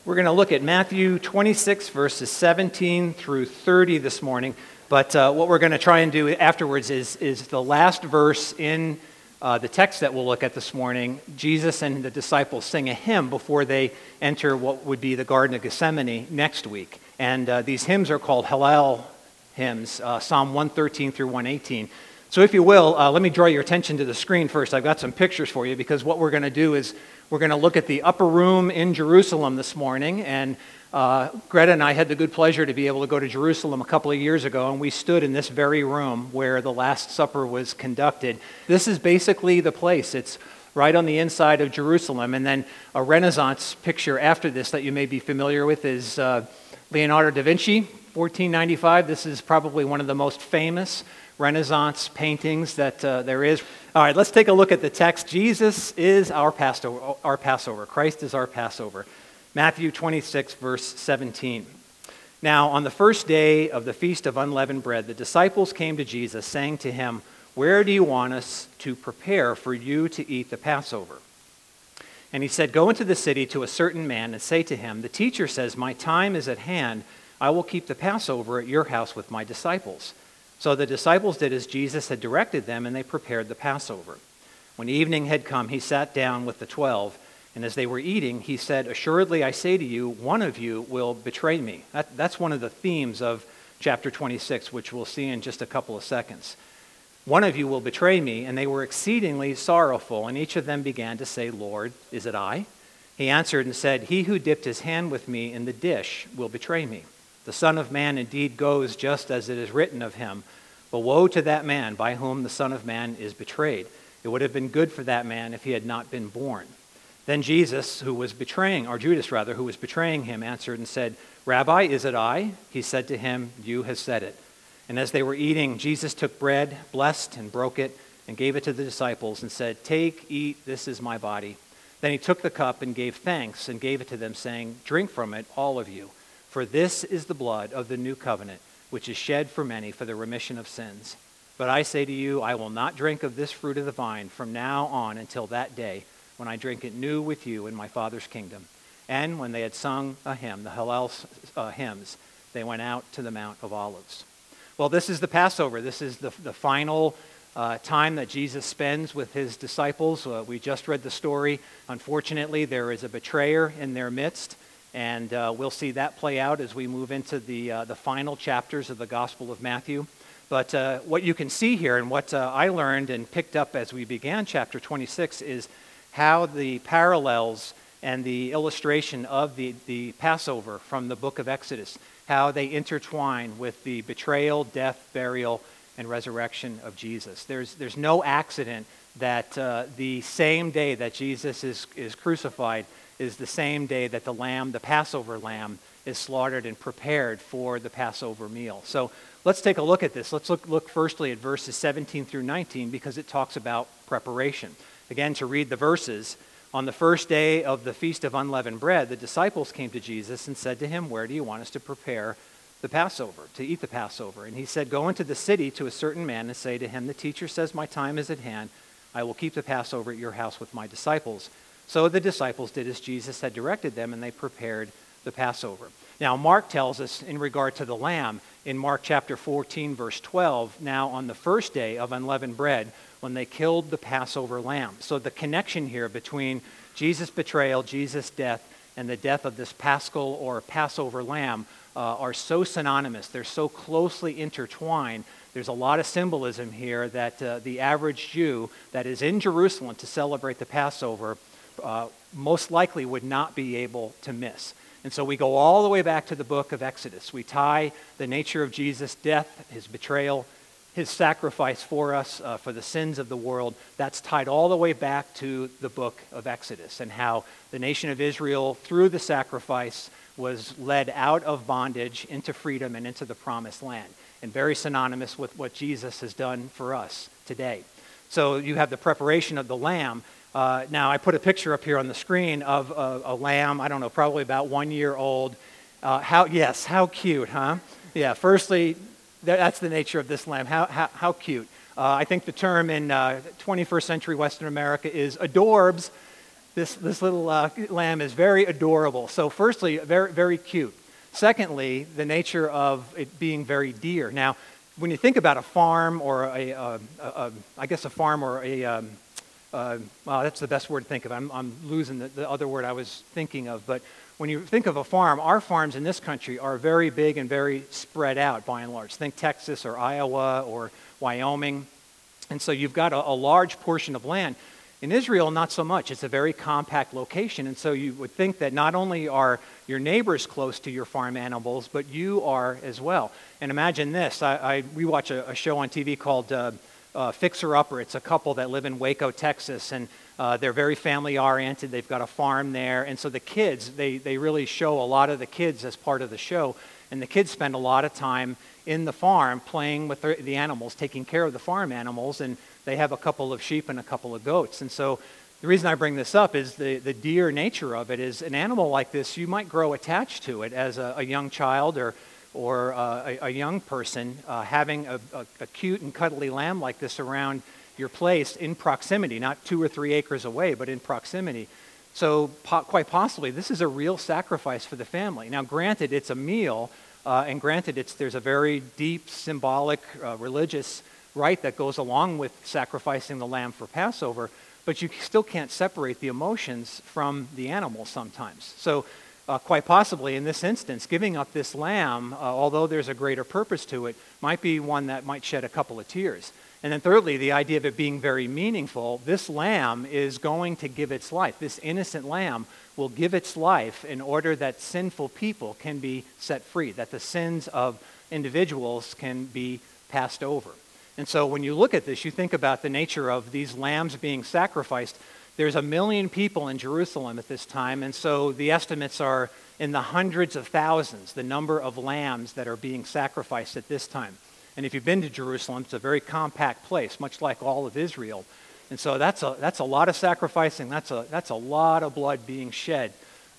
We're going to look at Matthew 26, verses 17 through 30 this morning. But what we're going to try and do afterwards is the last verse in the text that we'll look at this morning. Jesus and the disciples sing a hymn before they enter what would be the Garden of Gethsemane next week. And these hymns are called Hallel hymns, Psalm 113 through 118. So if you will, let me draw your attention to the screen first. I've got some pictures for you because what we're going to do is we're going to look at the upper room in Jerusalem this morning. And Greta and I had the good pleasure to be able to go to Jerusalem a couple of years ago, and we stood in this very room where the Last Supper was conducted. This is basically the place. It's right on the inside of Jerusalem. And then a Renaissance picture after this that you may be familiar with is Leonardo da Vinci, 1495. This is probably one of the most famous Renaissance paintings that there is. All right, let's take a look at the text. Jesus is our Passover. Christ is our Passover. Matthew 26, verse 17. Now, on the first day of the Feast of Unleavened Bread, the disciples came to Jesus, saying to him, "Where do you want us to prepare for you to eat the Passover?" And he said, "Go into the city to a certain man and say to him, 'The teacher says, my time is at hand. I will keep the Passover at your house with my disciples.' So the disciples did as Jesus had directed them, and they prepared the Passover. When evening had come, he sat down with the 12, and as they were eating, he said, 'Assuredly I say to you, one of you will betray me.'" That's one of the themes of chapter 26, which we'll see in just a couple of seconds. "One of you will betray me," and they were exceedingly sorrowful, and each of them began to say, "Lord, is it I?" He answered and said, "He who dipped his hand with me in the dish will betray me. The Son of Man indeed goes just as it is written of him, but woe to that man by whom the Son of Man is betrayed. It would have been good for that man if he had not been born." Then Judas, who was betraying him, answered and said, "Rabbi, is it I?" He said to him, "You have said it." And as they were eating, Jesus took bread, blessed and broke it, and gave it to the disciples and said, "Take, eat, this is my body." Then he took the cup and gave thanks and gave it to them, saying, "Drink from it, all of you. For this is the blood of the new covenant, which is shed for many for the remission of sins. But I say to you, I will not drink of this fruit of the vine from now on until that day when I drink it new with you in my Father's kingdom." And when they had sung a hymn, the Hallel hymns, they went out to the Mount of Olives. Well, this is the Passover. This is the final time that Jesus spends with his disciples. We just read the story. Unfortunately, there is a betrayer in their midst. And we'll see that play out as we move into the final chapters of the Gospel of Matthew. But what you can see here and what I learned and picked up as we began chapter 26 is how the parallels and the illustration of the Passover from the book of Exodus, how they intertwine with the betrayal, death, burial, and resurrection of Jesus. There's no accident that the same day that Jesus is crucified is the same day that the Passover lamb, is slaughtered and prepared for the Passover meal. So let's take a look at this. Let's look firstly at verses 17 through 19 because it talks about preparation. Again, to read the verses, on the first day of the Feast of Unleavened Bread, the disciples came to Jesus and said to him, "Where do you want us to prepare the Passover, to eat the Passover?" And he said, "Go into the city to a certain man and say to him, 'The teacher says, my time is at hand. I will keep the Passover at your house with my disciples.' So the disciples did as Jesus had directed them, and they prepared the Passover." Now, Mark tells us in regard to the lamb, in Mark chapter 14, verse 12, now on the first day of unleavened bread, when they killed the Passover lamb. So the connection here between Jesus' betrayal, Jesus' death, and the death of this Paschal or Passover lamb are so synonymous. They're so closely intertwined. There's a lot of symbolism here that the average Jew that is in Jerusalem to celebrate the Passover most likely would not be able to miss. And so we go all the way back to the book of Exodus. We tie the nature of Jesus' death, his betrayal, his sacrifice for us, for the sins of the world. That's tied all the way back to the book of Exodus and how the nation of Israel, through the sacrifice, was led out of bondage into freedom and into the promised land. And very synonymous with what Jesus has done for us today. So you have the preparation of the lamb. Now, I put a picture up here on the screen of a lamb, I don't know, probably about 1 year old. How cute, huh? Yeah, firstly, that's the nature of this lamb. How cute. I think the term in 21st century Western America is adorbs. This little lamb is very adorable. So firstly, very, very cute. Secondly, the nature of it being very dear. Now, when you think about a farm or I guess a farm or well, that's the best word to think of. I'm losing the other word I was thinking of. But when you think of a farm, our farms in this country are very big and very spread out by and large. Think Texas or Iowa or Wyoming. And so you've got a large portion of land. In Israel, not so much. It's a very compact location. And so you would think that not only are your neighbors close to your farm animals, but you are as well. And imagine this. We watch a show on TV called Fixer Upper. It's a couple that live in Waco, Texas, and they're very family-oriented. They've got a farm there. And so the kids, they really show a lot of the kids as part of the show. And the kids spend a lot of time in the farm playing with the animals, taking care of the farm animals, and they have a couple of sheep and a couple of goats. And so the reason I bring this up is the deer nature of it is an animal like this, you might grow attached to it as a young child or a young person. Having a cute and cuddly lamb like this around your place in proximity, not 2 or 3 acres away, but in proximity. So quite possibly, this is a real sacrifice for the family. Now, granted, it's a meal, and granted, there's a very deep, symbolic, religious rite that goes along with sacrificing the lamb for Passover, but you still can't separate the emotions from the animal sometimes. So quite possibly, in this instance, giving up this lamb, although there's a greater purpose to it, might be one that might shed a couple of tears. And then thirdly, the idea of it being very meaningful, this lamb is going to give its life. This innocent lamb will give its life in order that sinful people can be set free, that the sins of individuals can be passed over. And so when you look at this, you think about the nature of these lambs being sacrificed. There's 1 million people in Jerusalem at this time, and so the estimates are in the hundreds of thousands, the number of lambs that are being sacrificed at this time. And if you've been to Jerusalem, it's a very compact place, much like all of Israel. And so that's a lot of sacrificing. That's a lot of blood being shed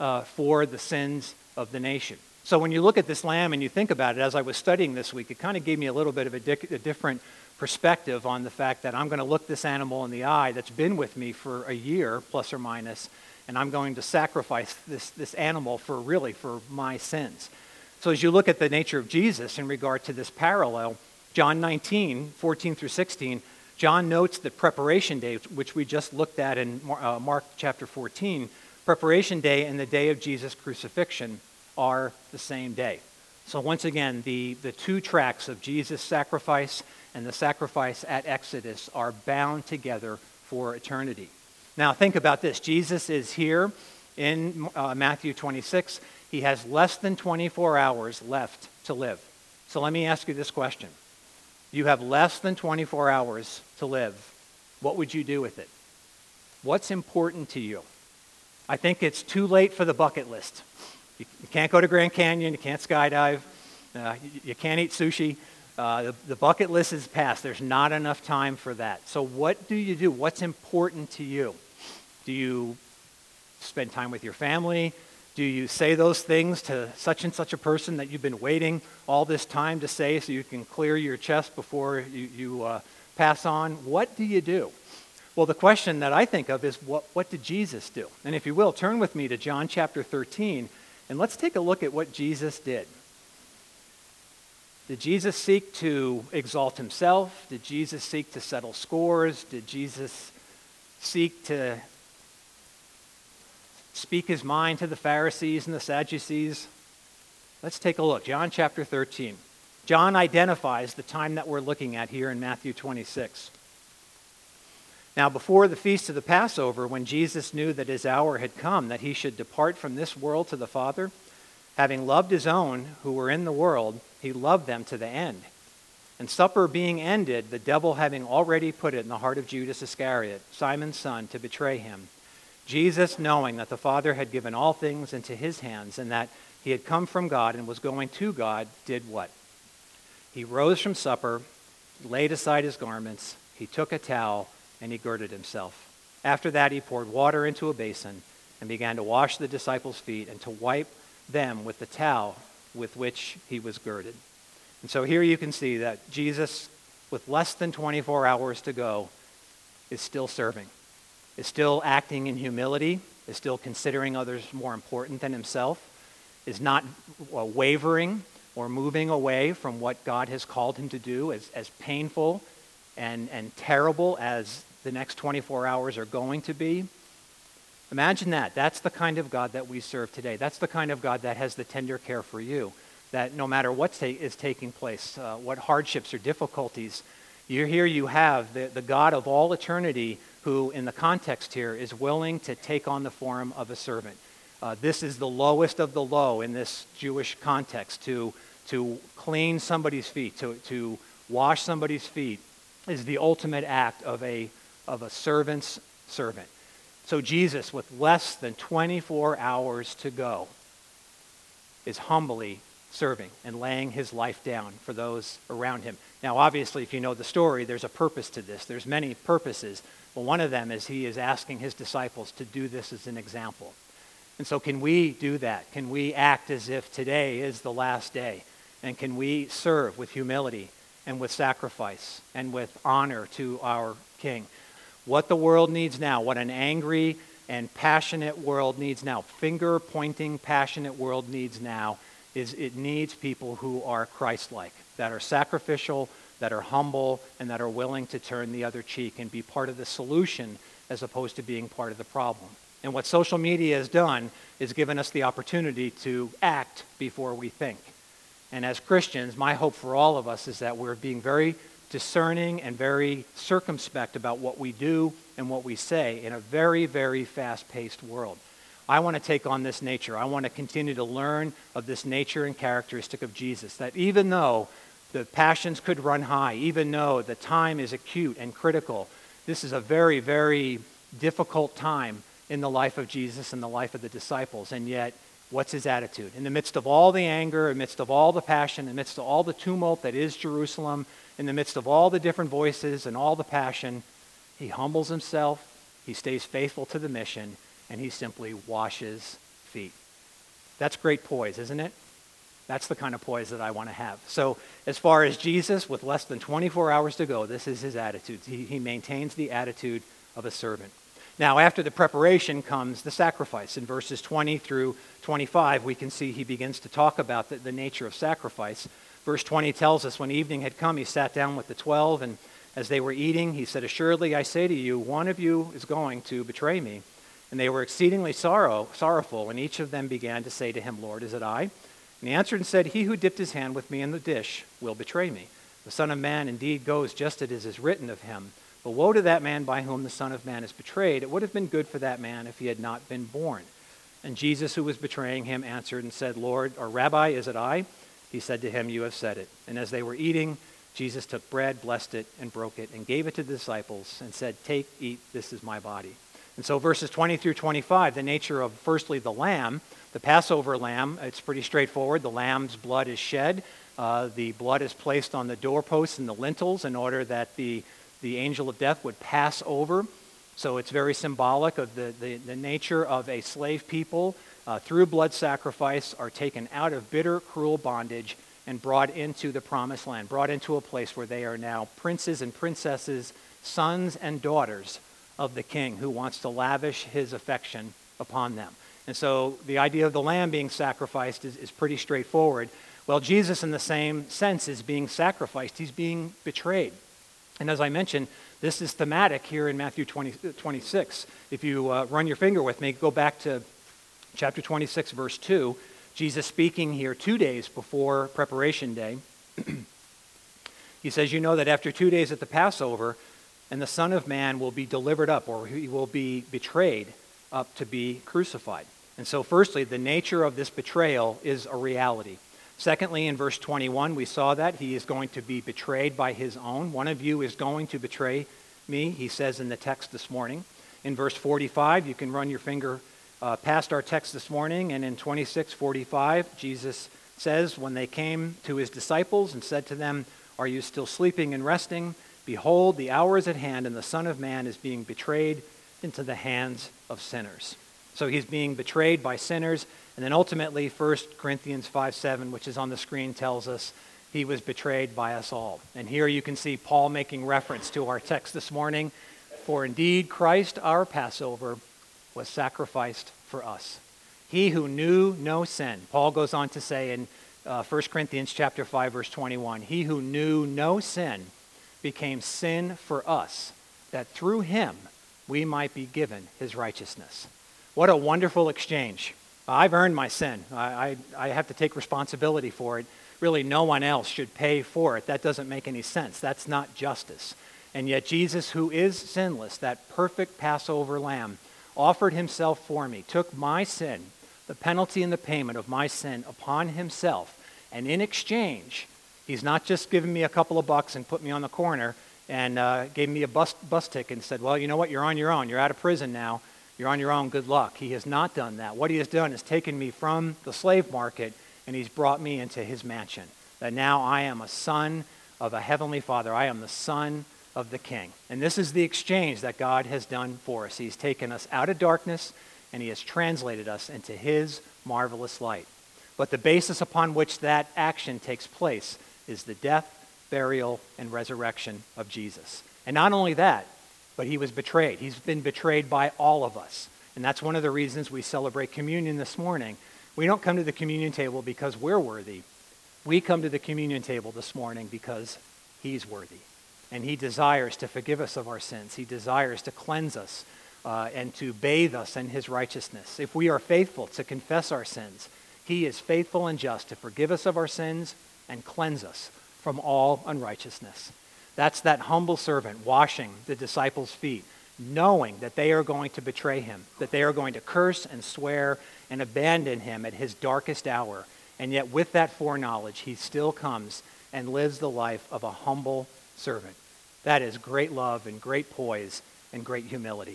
for the sins of the nation. So when you look at this lamb and you think about it, as I was studying this week, it kind of gave me a little bit of a different perspective on the fact that I'm going to look this animal in the eye that's been with me for a year, plus or minus, and I'm going to sacrifice this animal for my sins. So as you look at the nature of Jesus in regard to this parallel, John 19, 14 through 16, John notes that preparation day, which we just looked at in Mark chapter 14, preparation day and the day of Jesus' crucifixion are the same day. So once again, the 2 tracks of Jesus' sacrifice and the sacrifice at Exodus are bound together for eternity. Now think about this. Jesus is here in Matthew 26. He has less than 24 hours left to live. So let me ask you this question. You have less than 24 hours to live. What would you do with it? What's important to you? I think it's too late for the bucket list. You can't go to Grand Canyon. You can't skydive. You can't eat sushi. The bucket list is passed. There's not enough time for that. So what do you do? What's important to you? Do you spend time with your family? Do you say those things to such and such a person that you've been waiting all this time to say so you can clear your chest before you pass on? What do you do? Well, the question that I think of is what did Jesus do? And if you will, turn with me to John chapter 13, and let's take a look at what Jesus did. Did Jesus seek to exalt himself? Did Jesus seek to settle scores? Did Jesus seek to speak his mind to the Pharisees and the Sadducees? Let's take a look. John chapter 13. John identifies the time that we're looking at here in Matthew 26. Now, before the feast of the Passover, when Jesus knew that his hour had come, that he should depart from this world to the Father, having loved his own who were in the world, he loved them to the end. And supper being ended, the devil having already put it in the heart of Judas Iscariot, Simon's son, to betray him, Jesus, knowing that the Father had given all things into his hands and that he had come from God and was going to God, did what? He rose from supper, laid aside his garments, he took a towel, and he girded himself. After that, he poured water into a basin and began to wash the disciples' feet and to wipe them with the towel with which he was girded. And so here you can see that Jesus, with less than 24 hours to go, is still serving. is still acting in humility, is still considering others more important than himself, is not wavering or moving away from what God has called him to do, as painful and terrible as the next 24 hours are going to be. Imagine that. That's the kind of God that we serve today. That's the kind of God that has the tender care for you, that no matter what is taking place, what hardships or difficulties, here you have the God of all eternity who, in the context here, is willing to take on the form of a servant. This is the lowest of the low in this Jewish context. To clean somebody's feet, to wash somebody's feet, is the ultimate act of a servant's servant. So Jesus, with less than 24 hours to go, is humbly serving and laying his life down for those around him. Now, obviously, if you know the story, there's a purpose to this. There's many purposes. But one of them is he is asking his disciples to do this as an example. And so can we do that? Can we act as if today is the last day? And can we serve with humility and with sacrifice and with honor to our King? What the world needs now, what an angry and passionate world needs now, finger-pointing, passionate world needs now, is it needs people who are Christ-like, that are sacrificial, that are humble, and that are willing to turn the other cheek and be part of the solution as opposed to being part of the problem. And what social media has done is given us the opportunity to act before we think. And as Christians, my hope for all of us is that we're being very discerning and very circumspect about what we do and what we say in a very, very fast-paced world. I want to take on this nature. I want to continue to learn of this nature and characteristic of Jesus, that even though the passions could run high, even though the time is acute and critical, this is a very, very difficult time in the life of Jesus and the life of the disciples. And yet, what's his attitude? In the midst of all the anger, in the midst of all the passion, in the midst of all the tumult that is Jerusalem, in the midst of all the different voices and all the passion, he humbles himself, he stays faithful to the mission, and he simply washes feet. That's great poise, isn't it? That's the kind of poise that I want to have. So as far as Jesus, with less than 24 hours to go, this is his attitude. He maintains the attitude of a servant. Now, after the preparation comes the sacrifice. In verses 20 through 25, we can see he begins to talk about the nature of sacrifice. Verse 20 tells us, when evening had come, he sat down with the 12, and as they were eating, he said, "Assuredly, I say to you, one of you is going to betray me." And they were exceedingly sorrowful, and each of them began to say to him, "Lord, is it I?" And he answered and said, "He who dipped his hand with me in the dish will betray me. The Son of Man indeed goes just as it is written of him. But woe to that man by whom the Son of Man is betrayed. It would have been good for that man if he had not been born." And Jesus, who was betraying him, answered and said, "Lord," or "Rabbi, is it I?" He said to him, "You have said it." And as they were eating, Jesus took bread, blessed it, and broke it, and gave it to the disciples, and said, "Take, eat, this is my body." And so verses 20 through 25, the nature of, firstly, the lamb, the Passover lamb, it's pretty straightforward. The lamb's blood is shed. The blood is placed on the doorposts and the lintels in order that the angel of death would pass over. So it's very symbolic of the nature of a slave people through blood sacrifice are taken out of bitter, cruel bondage and brought into the promised land, brought into a place where they are now princes and princesses, sons and daughters of the king who wants to lavish his affection upon them. And so the idea of the lamb being sacrificed is pretty straightforward. Well, Jesus, in the same sense, is being sacrificed. He's being betrayed. And as I mentioned, this is thematic here in Matthew 26. If you run your finger with me, go back to chapter 26, verse 2. Jesus speaking here 2 days before preparation day. He says, "You know that after 2 days at the Passover, and the Son of Man will be delivered up," or he will be betrayed up to be crucified. And so firstly, the nature of this betrayal is a reality. Secondly, in verse 21, we saw that he is going to be betrayed by his own. "One of you is going to betray me," he says in the text this morning. In verse 45, you can run your finger past our text this morning, and in 26:45, Jesus says, when they came to his disciples and said to them, "Are you still sleeping and resting? Behold, the hour is at hand, and the Son of Man is being betrayed into the hands of sinners." So he's being betrayed by sinners. And then ultimately, 1 Corinthians 5:7, which is on the screen, tells us he was betrayed by us all. And here you can see Paul making reference to our text this morning. For indeed Christ our Passover was sacrificed for us. He who knew no sin. Paul goes on to say in 1 Corinthians chapter 5, verse 21, he who knew no sin became sin for us, that through him we might be given his righteousness. What a wonderful exchange. I've earned my sin. I have to take responsibility for it. Really, no one else should pay for it. That doesn't make any sense. That's not justice. And yet Jesus, who is sinless, that perfect Passover lamb, offered himself for me, took my sin, the penalty and the payment of my sin upon himself. And in exchange, he's not just given me a couple of bucks and put me on the corner and gave me a bus ticket and said, well, you know what, you're on your own. You're out of prison now. You're on your own. Good luck. He has not done that. What he has done is taken me from the slave market and he's brought me into his mansion. That now I am a son of a heavenly Father. I am the son of the King. And this is the exchange that God has done for us. He's taken us out of darkness and he has translated us into his marvelous light. But the basis upon which that action takes place is the death, burial, and resurrection of Jesus. And not only that, but he was betrayed. He's been betrayed by all of us. And that's one of the reasons we celebrate communion this morning. We don't come to the communion table because we're worthy. We come to the communion table this morning because he's worthy. And he desires to forgive us of our sins. He desires to cleanse us and to bathe us in his righteousness. If we are faithful to confess our sins, he is faithful and just to forgive us of our sins and cleanse us from all unrighteousness. That's that humble servant washing the disciples' feet, knowing that they are going to betray him, that they are going to curse and swear and abandon him at his darkest hour. And yet with that foreknowledge, he still comes and lives the life of a humble servant. That is great love and great poise and great humility.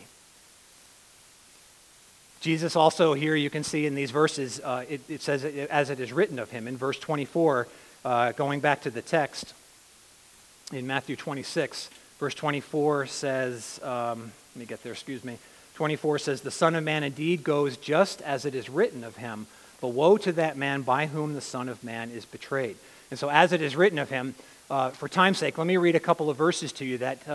Jesus also here, you can see in these verses, it says, as it is written of him. In verse 24, going back to the text, in Matthew 26, verse 24 says, 24 says, the Son of Man indeed goes just as it is written of him, but woe to that man by whom the Son of Man is betrayed. And so as it is written of him, for time's sake, let me read a couple of verses to you that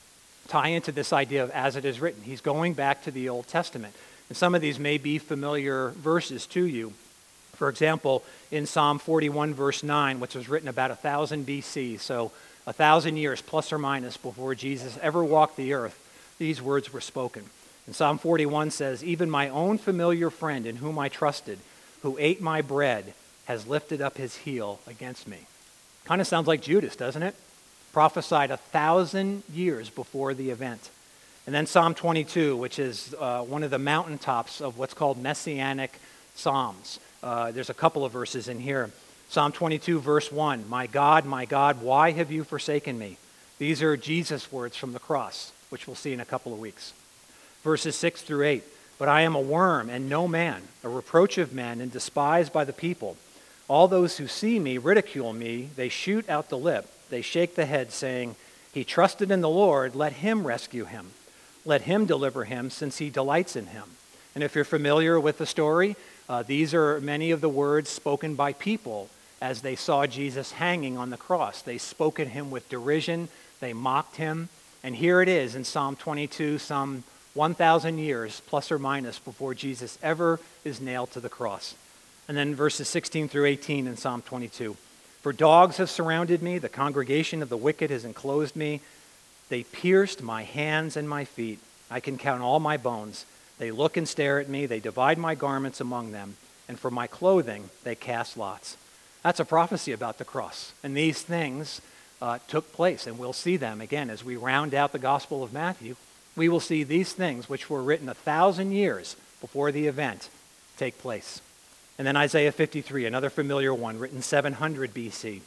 tie into this idea of as it is written. He's going back to the Old Testament. And some of these may be familiar verses to you. For example, in Psalm 41, verse 9, which was written about 1000 BC, so 1,000 years plus or minus before Jesus ever walked the earth, these words were spoken. And Psalm 41 says, even my own familiar friend in whom I trusted, who ate my bread, has lifted up his heel against me. Kind of sounds like Judas, doesn't it? Prophesied 1,000 years before the event. And then Psalm 22, which is one of the mountaintops of what's called messianic psalms. There's a couple of verses in here. Psalm 22, verse 1, my God, why have you forsaken me? These are Jesus' words from the cross, which we'll see in a couple of weeks. Verses 6 through 8, but I am a worm and no man, a reproach of men and despised by the people. All those who see me ridicule me. They shoot out the lip. They shake the head, saying, he trusted in the Lord. Let him rescue him. Let him deliver him, since he delights in him. And if you're familiar with the story, these are many of the words spoken by people as they saw Jesus hanging on the cross. They spoke at him with derision. They mocked him. And here it is in Psalm 22, some 1,000 years, plus or minus, before Jesus ever is nailed to the cross. And then verses 16 through 18 in Psalm 22. For dogs have surrounded me, the congregation of the wicked has enclosed me. They pierced my hands and my feet. I can count all my bones. They look and stare at me. They divide my garments among them. And for my clothing, they cast lots. That's a prophecy about the cross. And these things took place. And we'll see them again as we round out the Gospel of Matthew. We will see these things, which were written 1,000 years before the event, take place. And then Isaiah 53, another familiar one, written 700 BC.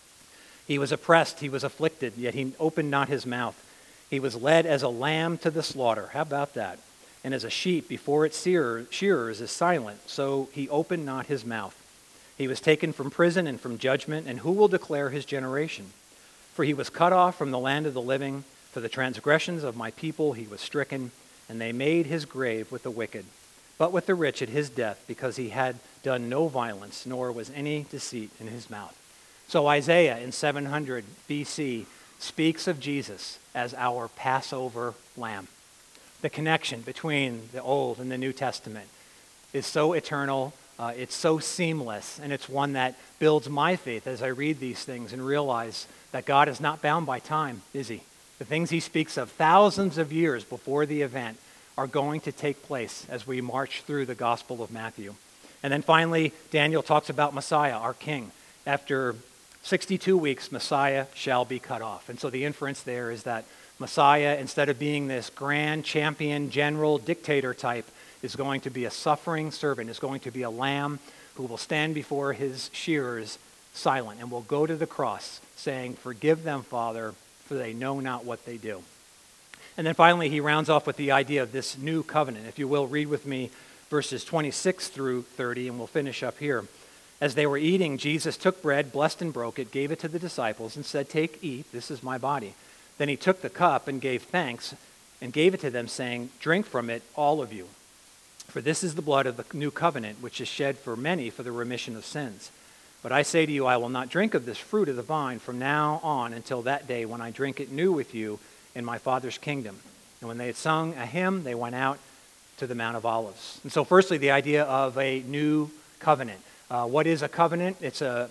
He was oppressed, he was afflicted, yet he opened not his mouth. He was led as a lamb to the slaughter. How about that? And as a sheep before its shearers is silent, so he opened not his mouth. He was taken from prison and from judgment, and who will declare his generation? For he was cut off from the land of the living. For the transgressions of my people he was stricken, and they made his grave with the wicked, but with the rich at his death, because he had done no violence, nor was any deceit in his mouth. So Isaiah in 700 BC speaks of Jesus as our Passover lamb. The connection between the Old and the New Testament is so eternal, it's so seamless, and it's one that builds my faith as I read these things and realize that God is not bound by time, is he? The things he speaks of thousands of years before the event are going to take place as we march through the Gospel of Matthew. And then finally, Daniel talks about Messiah, our King. After 62 weeks, Messiah shall be cut off. And so the inference there is that Messiah, instead of being this grand champion, general, dictator type, is going to be a suffering servant, is going to be a lamb who will stand before his shearers silent and will go to the cross saying, "Forgive them, Father, for they know not what they do." And then finally, he rounds off with the idea of this new covenant. If you will, read with me verses 26 through 30, and we'll finish up here. As they were eating, Jesus took bread, blessed and broke it, gave it to the disciples, and said, "Take, eat, this is my body." Then he took the cup and gave thanks and gave it to them, saying, "Drink from it, all of you. For this is the blood of the new covenant, which is shed for many for the remission of sins. But I say to you, I will not drink of this fruit of the vine from now on until that day when I drink it new with you in my Father's kingdom." And when they had sung a hymn, they went out to the Mount of Olives. And so firstly, the idea of a new covenant. What is a covenant? It's a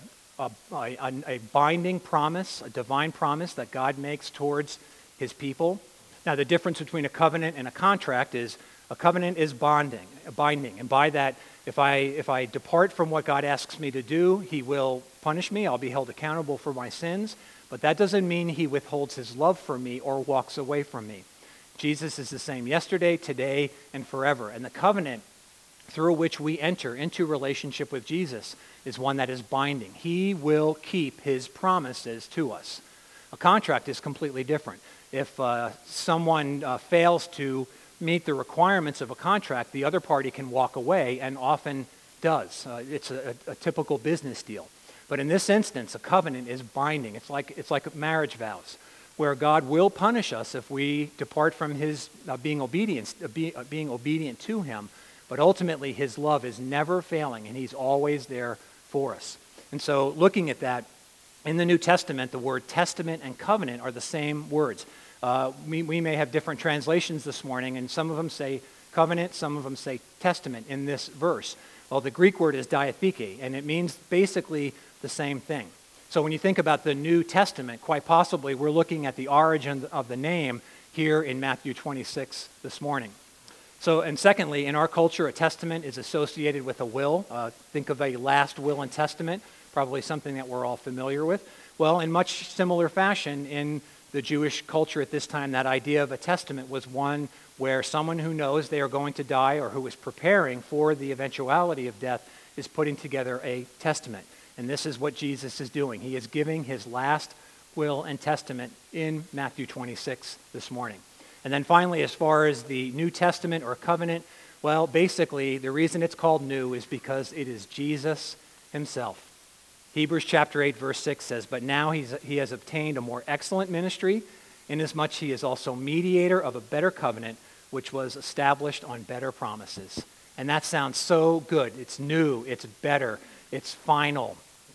binding promise, a divine promise that God makes towards his people. Now, the difference between a covenant and a contract is a covenant is binding. And by that, if I depart from what God asks me to do, he will punish me. I'll be held accountable for my sins. But that doesn't mean he withholds his love for me or walks away from me. Jesus is the same yesterday, today, and forever. And the covenant through which we enter into relationship with Jesus is one that is binding. He will keep his promises to us. A contract is completely different. If someone fails to meet the requirements of a contract, the other party can walk away and often does. It's a typical business deal. But in this instance, a covenant is binding. It's like marriage vows, where God will punish us if we depart from his being obedient to him. But ultimately, his love is never failing, and he's always there for us. And so looking at that, in the New Testament, the word testament and covenant are the same words. We may have different translations this morning, and some of them say covenant, some of them say testament in this verse. Well, the Greek word is diatheke, and it means basically the same thing. So when you think about the New Testament, quite possibly we're looking at the origin of the name here in Matthew 26 this morning. So, and secondly, in our culture, a testament is associated with a will. Think of a last will and testament, probably something that we're all familiar with. Well, in much similar fashion, in the Jewish culture at this time, that idea of a testament was one where someone who knows they are going to die or who is preparing for the eventuality of death is putting together a testament. And this is what Jesus is doing. He is giving his last will and testament in Matthew 26 this morning. And then finally, as far as the New Testament or covenant, well, basically, the reason it's called new is because it is Jesus himself. Hebrews chapter 8, verse 6 says, "But now he has obtained a more excellent ministry, inasmuch he is also mediator of a better covenant, which was established on better promises." And that sounds so good. It's new, it's better, it's final.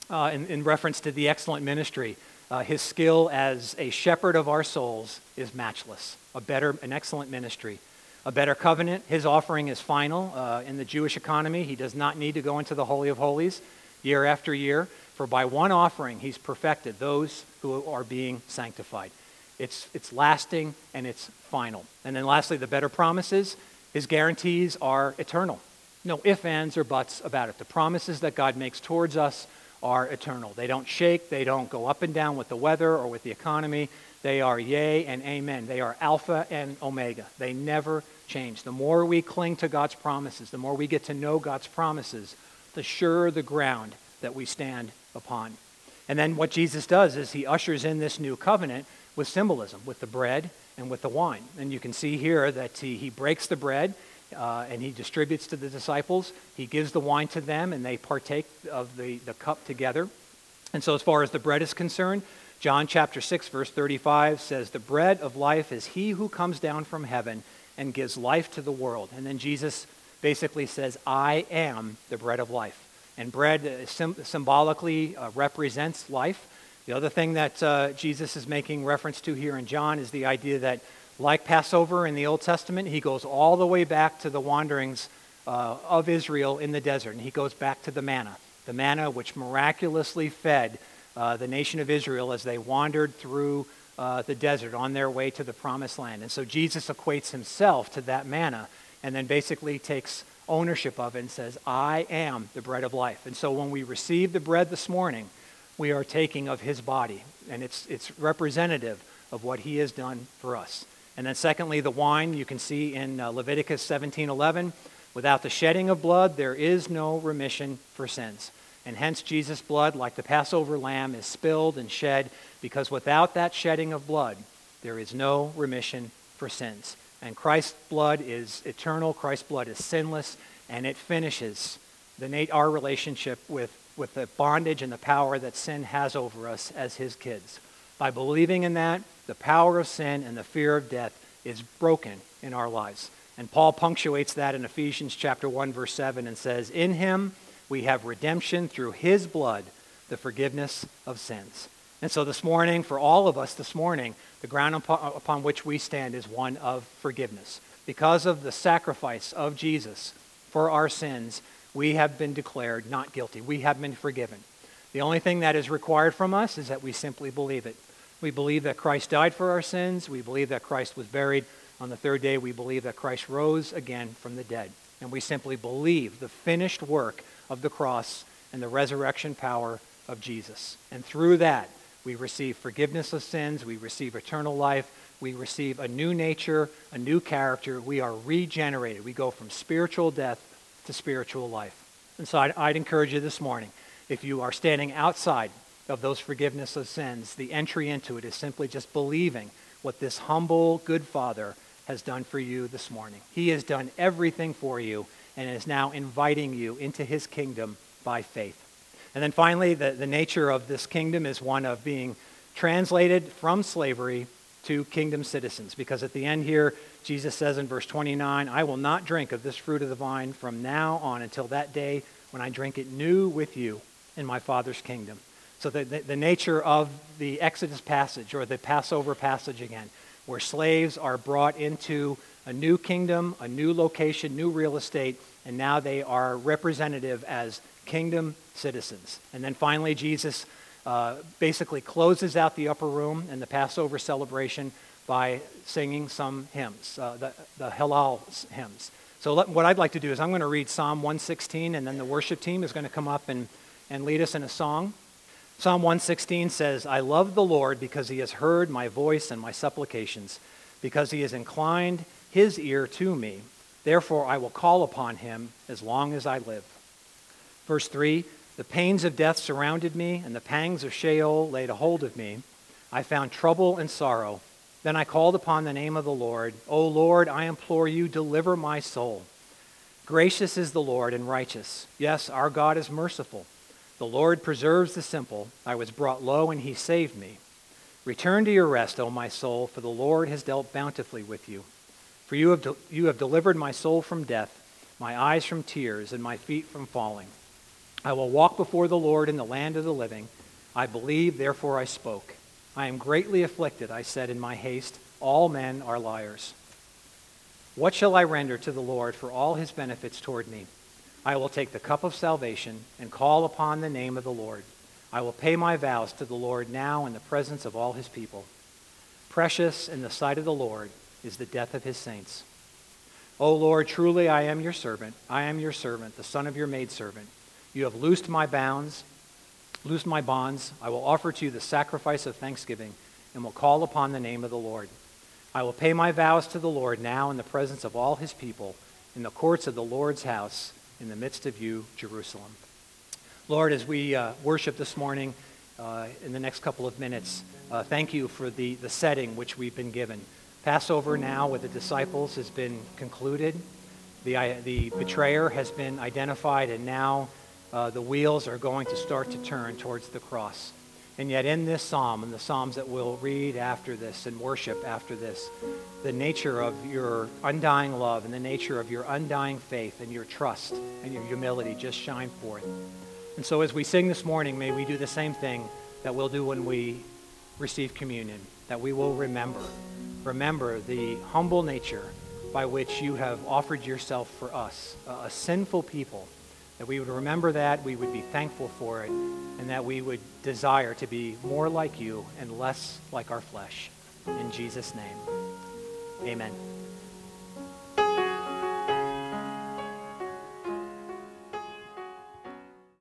In reference to the excellent ministry, his skill as a shepherd of our souls is matchless. An excellent ministry. A better covenant, his offering is final. In the Jewish economy, he does not need to go into the Holy of Holies year after year, for by one offering he's perfected those who are being sanctified. It's lasting and it's final. And then lastly, the better promises, his guarantees are eternal. No ifs, ands, or buts about it. The promises that God makes towards us are eternal. They don't shake, they don't go up and down with the weather or with the economy. They are yea and amen. They are Alpha and Omega. They never change. The more we cling to God's promises, the more we get to know God's promises, the surer the ground that we stand upon. And then what Jesus does is he ushers in this new covenant with symbolism, with the bread and with the wine. And you can see here that he breaks the bread and he distributes to the disciples. He gives the wine to them and they partake of the cup together. And so as far as the bread is concerned, John chapter 6, verse 35 says, "The bread of life is he who comes down from heaven and gives life to the world." And then Jesus basically says, "I am the bread of life." And bread symbolically represents life. The other thing that Jesus is making reference to here in John is the idea that, like Passover in the Old Testament, he goes all the way back to the wanderings of Israel in the desert, and he goes back to the manna which miraculously fed the nation of Israel as they wandered through the desert on their way to the promised land. And so Jesus equates himself to that manna and then basically takes ownership of it and says, I am the bread of life. And so when we receive the bread this morning, we are taking of his body, and it's representative of what he has done for us. And then secondly, the wine, you can see in Leviticus 17:11, without the shedding of blood, there is no remission for sins. And hence Jesus' blood, like the Passover lamb, is spilled and shed, because without that shedding of blood, there is no remission for sins. And Christ's blood is eternal, Christ's blood is sinless, and it finishes our relationship with the bondage and the power that sin has over us as his kids. By believing in that, the power of sin and the fear of death is broken in our lives. And Paul punctuates that in Ephesians chapter 1, verse 7, and says, in him we have redemption through his blood, the forgiveness of sins. And so this morning, for all of us this morning, the ground upon which we stand is one of forgiveness. Because of the sacrifice of Jesus for our sins, we have been declared not guilty. We have been forgiven. The only thing that is required from us is that we simply believe it. We believe that Christ died for our sins. We believe that Christ was buried. On the third day, we believe that Christ rose again from the dead. And we simply believe the finished work of the cross and the resurrection power of Jesus. And through that, we receive forgiveness of sins. We receive eternal life. We receive a new nature, a new character. We are regenerated. We go from spiritual death to spiritual life. And so I'd encourage you this morning, if you are standing outside of those forgiveness of sins, the entry into it is simply just believing what this humble, good Father has done for you this morning. He has done everything for you and is now inviting you into his kingdom by faith. And then finally, the nature of this kingdom is one of being translated from slavery to kingdom citizens. Because at the end here, Jesus says in verse 29, I will not drink of this fruit of the vine from now on until that day when I drink it new with you in my Father's kingdom. So the nature of the Exodus passage, or the Passover passage again, where slaves are brought into a new kingdom, a new location, new real estate, and now they are representative as kingdom citizens. And then finally, Jesus basically closes out the upper room and the Passover celebration by singing some hymns, the Hallel hymns. So what I'd like to do is I'm going to read Psalm 116, and then the worship team is going to come up and lead us in a song. Psalm 116 says, I love the Lord because he has heard my voice and my supplications, because he has inclined his ear to me. Therefore I will call upon him as long as I live. Verse 3, the pains of death surrounded me, and the pangs of Sheol laid a hold of me. I found trouble and sorrow. Then I called upon the name of the Lord. O Lord, I implore you, deliver my soul. Gracious is the Lord and righteous. Yes, our God is merciful. The Lord preserves the simple. I was brought low, and he saved me. Return to your rest, O my soul, for the Lord has dealt bountifully with you. For you have delivered my soul from death, my eyes from tears, and my feet from falling. I will walk before the Lord in the land of the living. I believe, therefore I spoke. I am greatly afflicted, I said in my haste. All men are liars. What shall I render to the Lord for all his benefits toward me? I will take the cup of salvation and call upon the name of the Lord. I will pay my vows to the Lord now in the presence of all his people. Precious in the sight of the Lord is the death of his saints. O Lord, truly I am your servant. I am your servant, the son of your maidservant. You have loosed my bonds. I will offer to you the sacrifice of thanksgiving and will call upon the name of the Lord. I will pay my vows to the Lord now in the presence of all his people, in the courts of the Lord's house, in the midst of you, Jerusalem. Lord, as we worship this morning, in the next couple of minutes, thank you for the setting which we've been given. Passover now with the disciples has been concluded. The betrayer has been identified, and now the wheels are going to start to turn towards the cross. And yet in this psalm, and the psalms that we'll read after this and worship after this, the nature of your undying love and the nature of your undying faith and your trust and your humility just shine forth. And so as we sing this morning, may we do the same thing that we'll do when we receive communion, that we will remember the humble nature by which you have offered yourself for us, a sinful people, that we would remember that, we would be thankful for it, and that we would desire to be more like you and less like our flesh. In Jesus' name, amen.